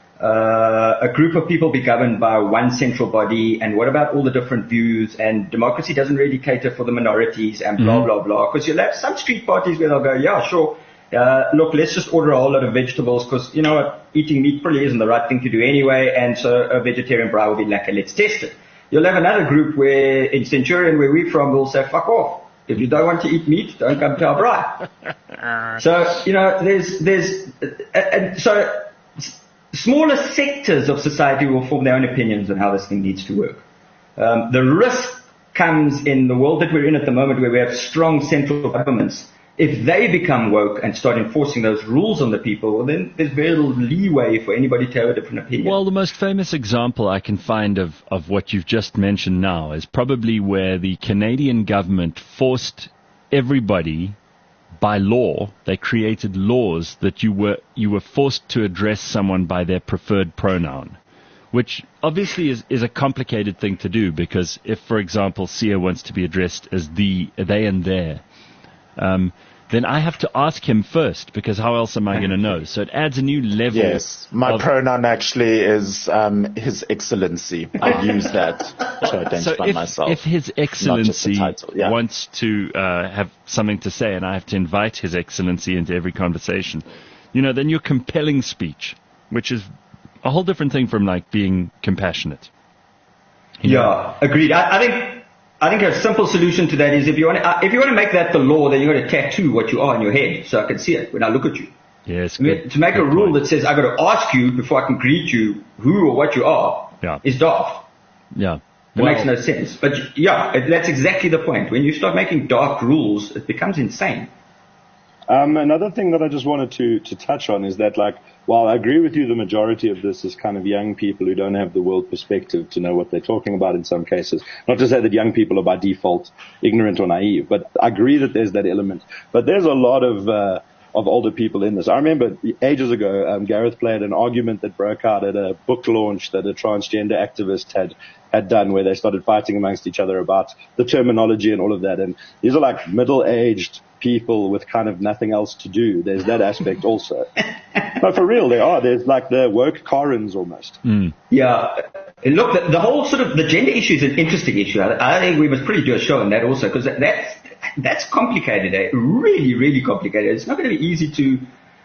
uh, a group of people be governed by one central body, and what about all the different views? And democracy doesn't really cater for the minorities, and blah, mm-hmm. blah, blah. Because you'll have some street parties where they'll go, yeah, sure, uh, look, let's just order a whole lot of vegetables because, you know what, eating meat probably isn't the right thing to do anyway, and so a vegetarian braai will be like, let's test it. You'll have another group where, in Centurion, where we're from, will say, fuck off. If you don't want to eat meat, don't come to our braai. So, you know, there's, there's, and so, smaller sectors of society will form their own opinions on how this thing needs to work. Um, the risk comes in the world that we're in at the moment, where we have strong central governments. If they become woke and start enforcing those rules on the people, well, then there's very little leeway for anybody to have a different opinion. Well, the most famous example I can find of, of what you've just mentioned now is probably where the Canadian government forced everybody, by law, they created laws that you were you were forced to address someone by their preferred pronoun, which obviously is, is a complicated thing to do, because if, for example, Sia wants to be addressed as the, they and their, um, then I have to ask him first, because how else am I going to know? So it adds a new level. Yes, my of, pronoun actually is um, His Excellency. I use that to identify so if, myself. If His Excellency yeah. wants to uh, have something to say, and I have to invite His Excellency into every conversation, you know, then you're compelling speech, which is a whole different thing from like being compassionate. You yeah, know? Agreed. I, I think. I think a simple solution to that is if you want to, uh, if you want to make that the law, then you've got to tattoo what you are on your head so I can see it when I look at you. Yes. I mean, to make good a rule point. that says I've got to ask you before I can greet you who or what you are yeah. is daft. Yeah. It well, makes no sense. But yeah, that's exactly the point. When you start making dark rules, it becomes insane. Um, another thing that I just wanted to, to touch on is that, like, while I agree with you, the majority of this is kind of young people who don't have the world perspective to know what they're talking about in some cases. Not to say that young people are by default ignorant or naive, but I agree that there's that element. But there's a lot of, uh, of older people in this. I remember ages ago, um, Gareth played an argument that broke out at a book launch that a transgender activist had, had done, where they started fighting amongst each other about the terminology and all of that. And these are like middle-aged people with kind of nothing else to do. There's that aspect also. But for real, they are. There's like the woke Karens almost. Mm. Yeah. And look, the, the whole sort of, the gender issue is an interesting issue. I, I think we must pretty do a show on that also, because that, that's, that's complicated, eh? Really, really complicated. It's not going to be easy to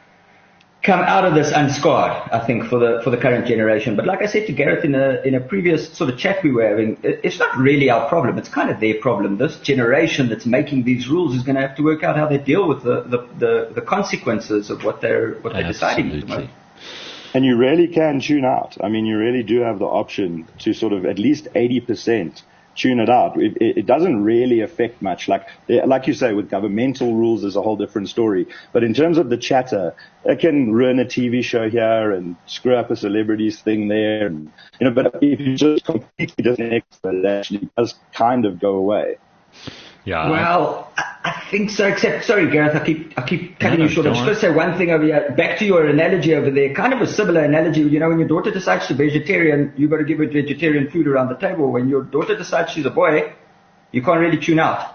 come out of this unscarred, I think, for the for the current generation. But like I said to Gareth in a in a previous sort of chat we were having, it, it's not really our problem. It's kind of their problem. This generation that's making these rules is going to have to work out how they deal with the the, the, the consequences of what they're what they're Absolutely. deciding at the moment. And you really can tune out. I mean, you really do have the option to sort of at least eighty percent tune it out. It, it, it doesn't really affect much. Like, like you say, with governmental rules, there's a whole different story. But in terms of the chatter, it can ruin a T V show here and screw up a celebrities thing there. And, you know, but if you just completely disconnect, it actually does kind of go away. Yeah. Well, I, I think so, except, sorry, Gareth, I keep, I keep cutting no, you short. I'm on. just going to say one thing over here. Back to your analogy over there, kind of a similar analogy. You know, when your daughter decides she's a vegetarian, you've got to give her vegetarian food around the table. When your daughter decides she's a boy, you can't really tune out.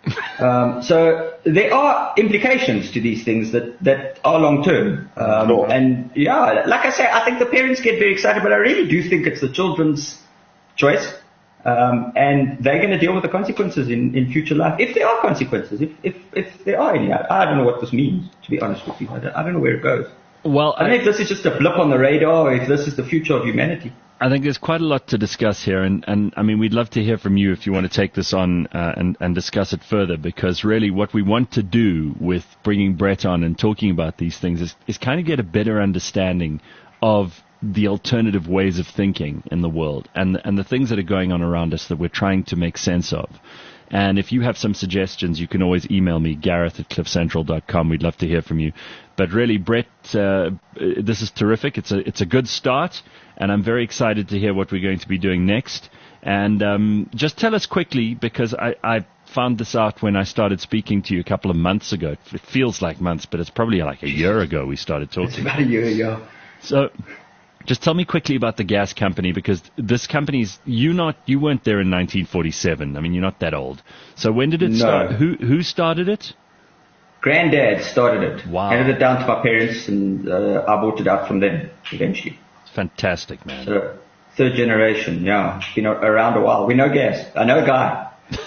um, so there are implications to these things that, that are long term. Um, Sure. And yeah, like I say, I think the parents get very excited, but I really do think it's the children's choice. Um, and they're going to deal with the consequences in, in future life, if there are consequences, if, if, if there are any. I, I don't know what this means, to be honest with you. I don't, I don't know where it goes. Well, I don't know if this is just a blip on the radar or if this is the future of humanity. I think there's quite a lot to discuss here, and, and I mean, we'd love to hear from you if you want to take this on uh, and, and discuss it further, because really what we want to do with bringing Brett on and talking about these things is, is kind of get a better understanding of the alternative ways of thinking in the world and and the things that are going on around us that we're trying to make sense of. And if you have some suggestions, you can always email me, Gareth at cliff central dot com. We'd love to hear from you. But really, Brett, uh, this is terrific. It's a it's a good start, and I'm very excited to hear what we're going to be doing next. And um, just tell us quickly, because I, I found this out when I started speaking to you a couple of months ago. It feels like months, but it's probably like a year ago we started talking. It's about a year ago. So Just tell me quickly about the gas company, because this company's you not you weren't there in nineteen forty-seven. I mean, you're not that old. So when did it No. start? Who who started it? Granddad started it. Wow. Handed it down to my parents, and uh, I bought it out from them eventually. It's fantastic, man. So, third generation, yeah. Been a- around a while. We know gas. I know a guy.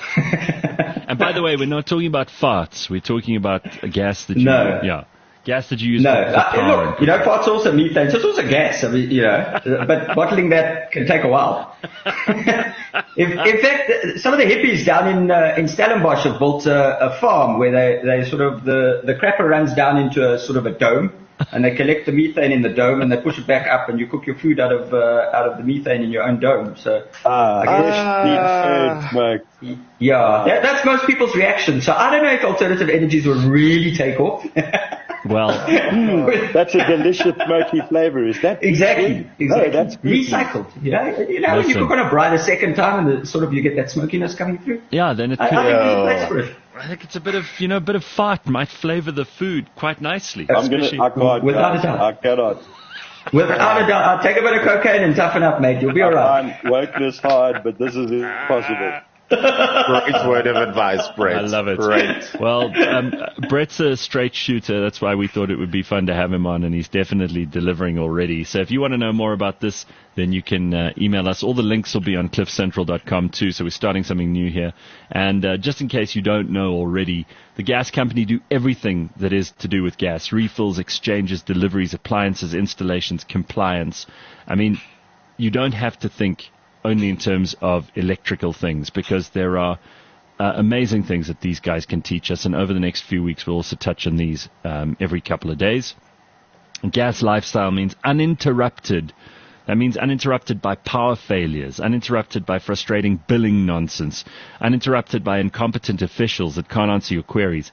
And by the way, we're not talking about farts. We're talking about a gas that you No. yeah. Gas that you use No, for, for uh, power. look, you know, farts also methane. So it's also gas. I mean, you know, uh, but bottling that can take a while. in, in fact, uh, some of the hippies down in uh, in Stellenbosch have built a, a farm where they, they sort of the the crapper runs down into a sort of a dome, and they collect the methane in the dome and they push it back up, and you cook your food out of uh, out of the methane in your own dome. So Ah, I guess- fresh deep food smoke. yeah, that, that's most people's reaction. So I don't know if alternative energies will really take off. Well, Mm, that's a delicious smoky flavor. Is that Exactly. No, Exactly. that's recycled. You know, you know, when you Listen. cook on a braai the second time, and the, sort of you get that smokiness coming through. yeah, then it I, could. I think there's a place for it. I think it's a bit of you know, a bit of fart might flavor the food quite nicely. I'm gonna. especially- I can't. Without a guys. doubt. I cannot. Without a doubt, I'll take a bit of cocaine and toughen up, mate. You'll be alright. I work this hard, but this is impossible. Great word of advice, Brett. I love it. Great. Well, um, Brett's a straight shooter. That's why we thought it would be fun to have him on, and he's definitely delivering already. So if you want to know more about this, then you can uh, email us. All the links will be on cliff central dot com too, so we're starting something new here. And uh, just in case you don't know already, the gas company do everything that is to do with gas. Refills, exchanges, deliveries, appliances, installations, compliance. I mean, you don't have to think only in terms of electrical things, because there are uh, amazing things that these guys can teach us. And over the next few weeks, we'll also touch on these um, every couple of days. Gas lifestyle means uninterrupted. That means uninterrupted by power failures, uninterrupted by frustrating billing nonsense, uninterrupted by incompetent officials that can't answer your queries.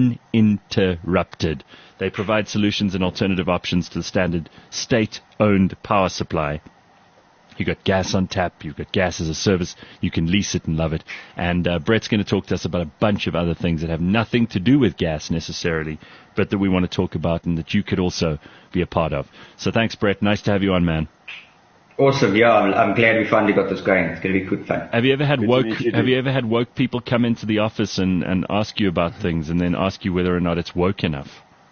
Uninterrupted. They provide solutions and alternative options to the standard state-owned power supply. You've got gas on tap. You've got gas as a service. You can lease it and love it. And uh, Brett's going to talk to us about a bunch of other things that have nothing to do with gas necessarily, but that we want to talk about and that you could also be a part of. So thanks, Brett. Nice to have you on, man. Awesome. Yeah, I'm, I'm glad we finally got this going. It's going to be good fun. Have you ever had Good to woke? meet you, Have dude. you ever had woke people come into the office and, and ask you about things, and then ask you whether or not it's woke enough?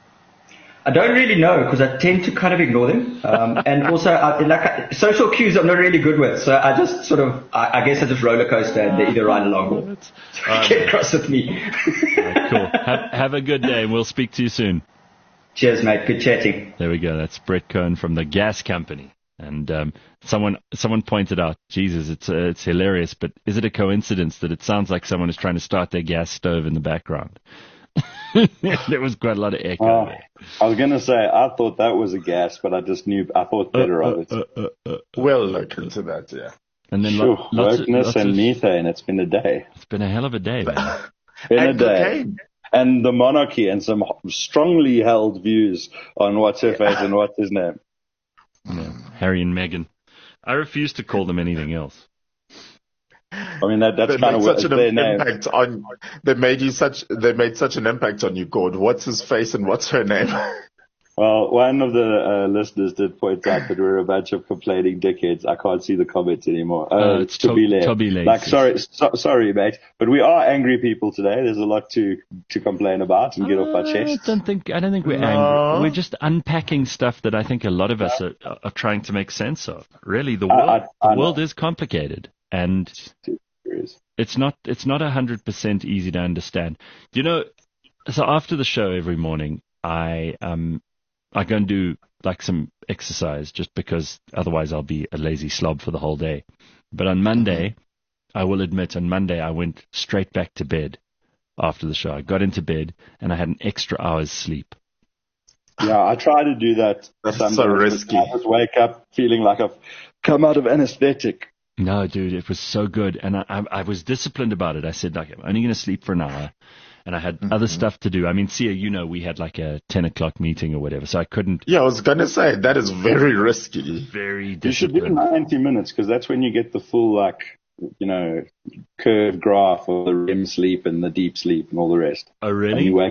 I don't really know because I tend to kind of ignore them, um, and also I, like I, social cues I'm not really good with. So I just sort of, I, I guess I just roller coaster and they either ride along or get cross with me. Right, cool. Have, have a good day, and we'll speak to you soon. Cheers, mate. Good chatting. There we go. That's Brett Cohen from the Gas Company. And um, someone someone pointed out, Jesus, it's uh, it's hilarious, but is it a coincidence that it sounds like someone is trying to start their gas stove in the background? There was quite a lot of echo Oh, there. I was gonna say I thought that was a gas, but I just knew I thought better of it. Uh, uh, uh, We'll look into that, yeah. and then Sure, lo- lots, of, wokeness lots and of, methane. It's been a day. it's been a hell of a day, man. Been a And day. cocaine. And the monarchy and some strongly held views on what's her face and what's his name. Yeah. Harry and Meghan. I refuse to call them anything else. I mean, that, that's They kind of made what such their an name. impact on. They made you such. They made such an impact on you, Gord. What's his face and what's her name? Well, one of the uh, listeners did point out that we're a bunch of complaining dickheads. I can't see the comments anymore. Uh, Uh, it's Tob- Tobile. Tobile, Like, yes. sorry, so, sorry, mate, but we are angry people today. There's a lot to to complain about and get off our I chests. don't think I don't think we're No. angry. We're just unpacking stuff that I think a lot of us are, are trying to make sense of. Really, the I- world I- I the world know. is complicated, and it's not it's not a hundred percent easy to understand. You know, so after the show every morning, I um I go and do like some exercise just because otherwise I'll be a lazy slob for the whole day. But on Monday, I will admit, on Monday I went straight back to bed after the show. I got into bed and I had an extra hour's sleep. Yeah, I try to do that. That's some so days, but risky. I just wake up feeling like I've come out of anesthetic. No, dude, it was so good, and I, I, I was disciplined about it. I said, like, I'm only going to sleep for an hour, and I had Mm-hmm. other stuff to do. I mean, Sia, you know, we had like a ten o'clock meeting or whatever, so I couldn't. Yeah, I was gonna say that is very risky. Very You should do disciplined. ninety minutes because that's when you get the full, like, you know, curved graph of the R E M sleep and the deep sleep and all the rest. Oh, And really? you wake up,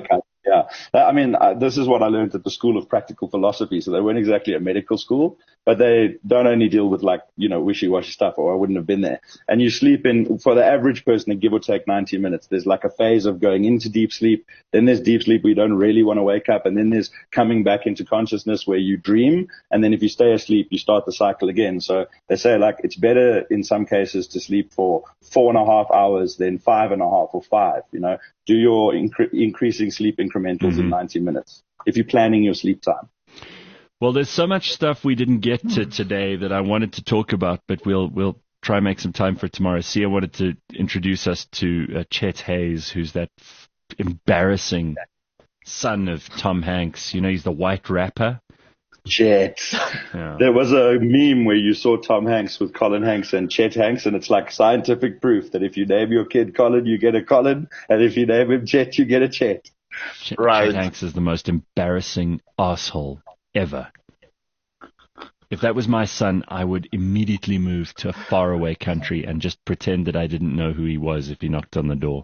Yeah. I mean, uh, this is what I learned at the School of Practical Philosophy. So they weren't exactly a medical school, but they don't only deal with like, you know, wishy-washy stuff, or I wouldn't have been there. And you sleep in, for the average person, give or take ninety minutes. There's like a phase of going into deep sleep. Then there's deep sleep where you don't really want to wake up. And then there's coming back into consciousness where you dream. And then if you stay asleep, you start the cycle again. So they say like it's better in some cases to sleep for four and a half hours than five and a half or five, you know. Do your incre- increasing sleep incrementals mm-hmm. in ninety minutes if you're planning your sleep time. Well, there's so much stuff we didn't get to today that I wanted to talk about, but we'll we'll try and make some time for tomorrow. See, I wanted to introduce us to uh, Chet Hayes, who's that f- embarrassing son of Tom Hanks. You know, he's the white rapper. Chet. Yeah. There was a meme where you saw Tom Hanks with Colin Hanks and Chet Hanks, and it's like scientific proof that if you name your kid Colin, you get a Colin, and if you name him Chet, you get a Chet. Chet, right. Chet Hanks is the most embarrassing asshole ever. If that was my son, I would immediately move to a faraway country and just pretend that I didn't know who he was if he knocked on the door.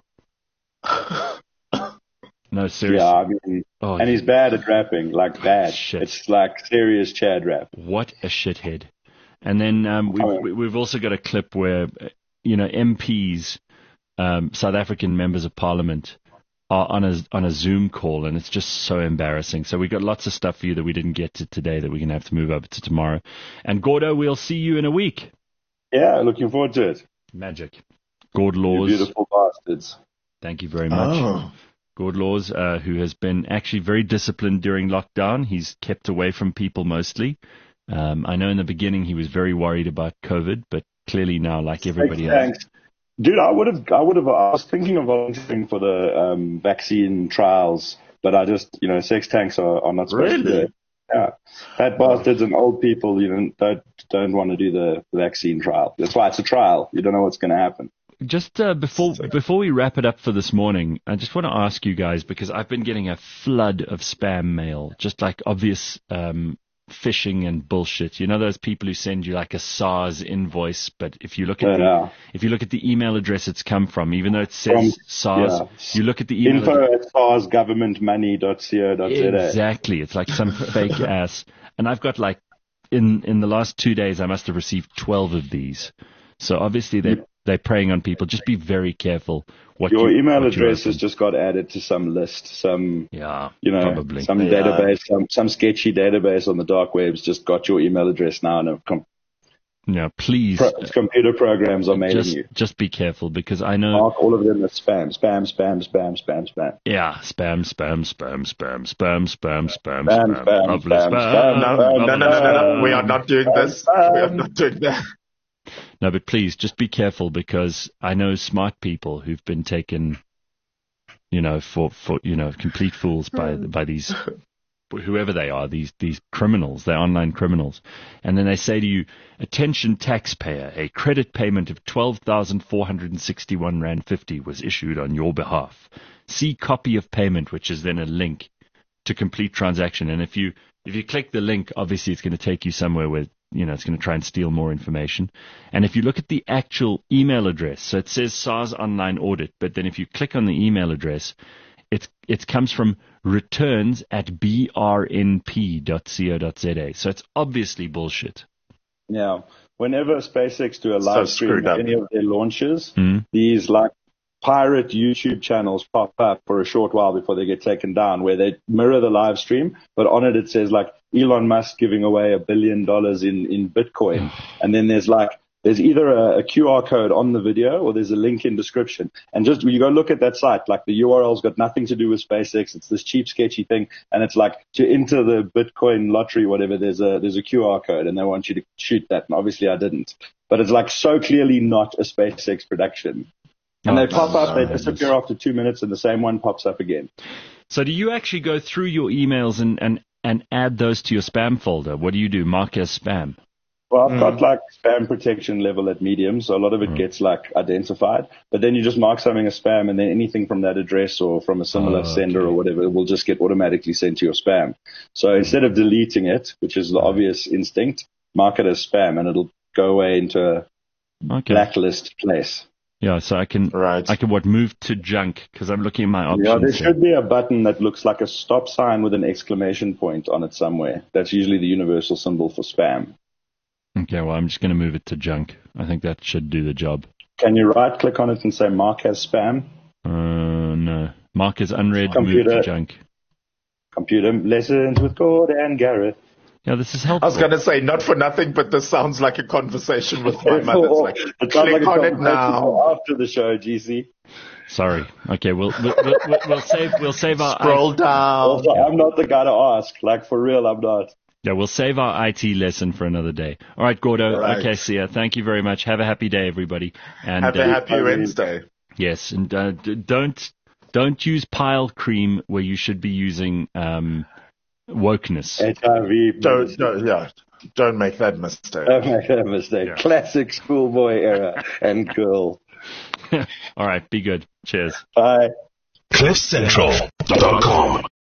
No, seriously. Yeah, I mean, oh, and he's bad at rapping, like bad. Shit. It's like serious Chad rap. What a shithead. And then um, we've, oh, yeah. we've also got a clip where, you know, M Ps, um, South African members of parliament, are on a, on a Zoom call, and it's just so embarrassing. So we've got lots of stuff for you that we didn't get to today that we're going to have to move over to tomorrow. And Gordo, we'll see you in a week. Yeah, looking forward to it. Magic. Gord Laws. You beautiful bastards. Thank you very much. Oh. Gord Laws, uh, who has been actually very disciplined during lockdown. He's kept away from people mostly. Um, I know in the beginning he was very worried about COVID, but clearly now, like everybody Thanks. else. Dude, I would have, I would have, I was thinking of volunteering for the um, vaccine trials, but I just, you know, sex tanks are, are not supposed really? to do it. Yeah. Fat bastards and old people, you know, don't, don't want to do the vaccine trial. That's why it's a trial. You don't know what's going to happen. Just uh, before before we wrap it up for this morning, I just want to ask you guys, because I've been getting a flood of spam mail, just like obvious um, phishing and bullshit. You know those people who send you like a SARS invoice, but if you look at yeah. the, if you look at the email address it's come from, even though it says from, SARS, yeah. you look at the email info address, at sars government money dot co dot za. Exactly, it's like some fake ass. And I've got like in in the last two days, I must have received twelve of these. So obviously they. Yeah. They're preying on people. Just be very careful. What Your you, email what address has just got added to some list, some, yeah, you know, probably. some yeah. database, some, some sketchy database on the dark web's just got your email address now, and a com- yeah, please. Pro- computer programs are mailing just, you. Just be careful, because I know Mark all of them as spam, spam, spam, spam, spam, spam. Yeah, spam, spam, spam, spam, spam, spam, spam, spam, spam, spam, lovely spam, spam. spam, No, spam, no, no, no, no, no. We are not doing this. We are not doing that. No, but please, just be careful, because I know smart people who've been taken, you know, for, for you know, complete fools by by these, whoever they are, these these criminals, they're online criminals. And then they say to you, attention taxpayer, a credit payment of twelve thousand four hundred sixty-one rand fifty was issued on your behalf. See copy of payment, which is then a link to complete transaction. And if you if you click the link, obviously it's going to take you somewhere where, you know, it's going to try and steal more information. And if you look at the actual email address, so it says SARS Online Audit, but then if you click on the email address, it it comes from returns at b r n p dot co dot za. So it's obviously bullshit. Yeah. Whenever SpaceX do a live So stream of any of their launches, mm-hmm. these like pirate YouTube channels pop up for a short while before they get taken down, where they mirror the live stream, but on it it says like Elon Musk giving away a billion dollars in, in Bitcoin. And then there's like, there's either a, a Q R code on the video or there's a link in description. And just when you go look at that site, like the U R L's got nothing to do with SpaceX. It's this cheap, sketchy thing. And it's like to enter the Bitcoin lottery, whatever, there's a, there's a Q R code and they want you to shoot that. And obviously I didn't, but it's like so clearly not a SpaceX production. And oh, they pop up, no, they disappear after two minutes and the same one pops up again. So do you actually go through your emails and, and, and add those to your spam folder? What do you do? Mark as spam? Well, I've Mm. got like spam protection level at medium, so a lot of it Mm. gets like identified. But then you just mark something as spam, and then anything from that address or from a similar Oh, sender okay. or whatever will just get automatically sent to your spam. So instead of deleting it, which is the obvious instinct, mark it as spam, and it'll go away into a Okay. blacklist place. Yeah, so I can, Right. I can what move to junk because I'm looking at my options. Yeah, there here. should be a button that looks like a stop sign with an exclamation point on it somewhere. That's usually the universal symbol for spam. Okay, well, I'm just going to move it to junk. I think that should do the job. Can you right click on it and say mark as spam? Uh, no. Mark is unread, Computer. move to junk. Computer lessons with Gord and Gareth. Yeah, this is I helpful. was going to say, not for nothing, but this sounds like a conversation with my mother. It's like, It sounds click like a on it conversation now. after the show, G C. Sorry. Okay, we'll, we'll, we'll, we'll save, we'll save our, Scroll down. Also, I'm not the guy to ask. Like, for real, I'm not. yeah, we'll save our I T lesson for another day. All right, Gordo. Right. Okay, see ya. Thank you very much. Have a happy day, everybody. And, Have a uh, happy Wednesday. yes, and, uh, d- don't, don't use pile cream where you should be using, um, wokeness. H I V. Don't, don't, yeah, don't make that mistake. Don't make that mistake. Yeah. Classic schoolboy era and girl. All right, be good. Cheers. Bye. cliff central dot com